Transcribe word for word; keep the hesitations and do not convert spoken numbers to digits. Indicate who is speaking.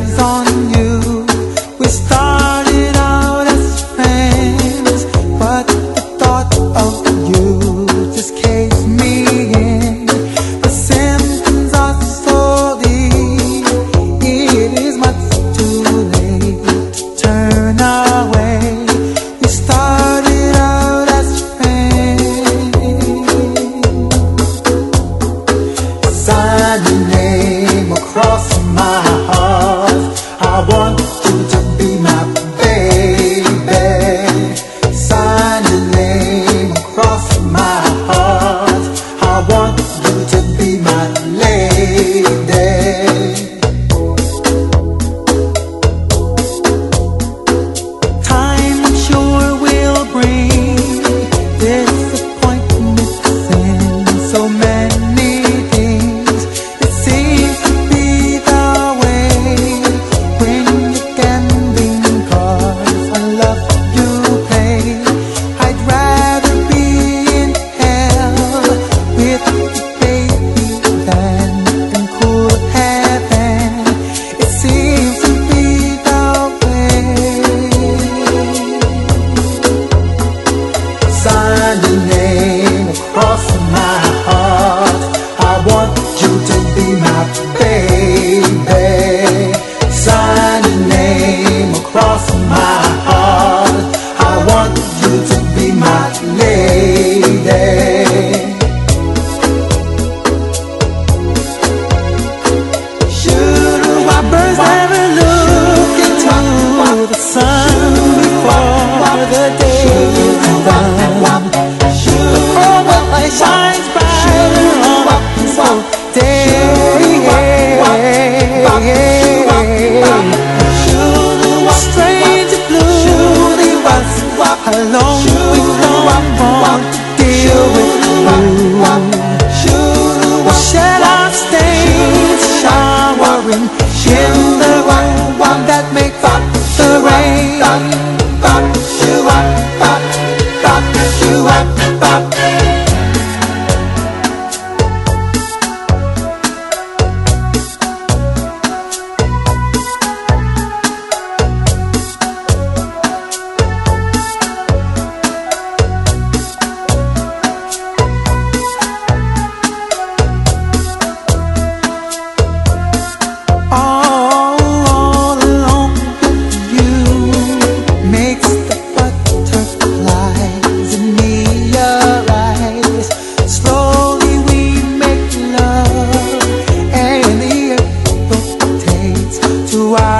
Speaker 1: eyes on you. We started out as friends, but the thought of you just caged me in. The symptoms are so deep, it is much too late to turn away. We started out as friends. Sign your name across my heart. I want you to be my baby. Sign your name across my heart. I want you to be my lady. Time sure will bring disappointments in so many things. It seems to be the way when you gambling cards on love you play. I'd rather be in hell with you, baby, than in cool heaven. It seems to be the way. Sign your name across my heart. I want you to be my baby. Sign your name across my heart. I want you to be my lady. Should our birds ever look into the sun before the day is done? Oh, the light shines brighter on the day. Strange blue, how long we've come on to deal with you. We shed our stains, showering in the one that makes up the rain. All alone with you makes the butterflies in your eyes. Slowly we make love, and the earth rotates to our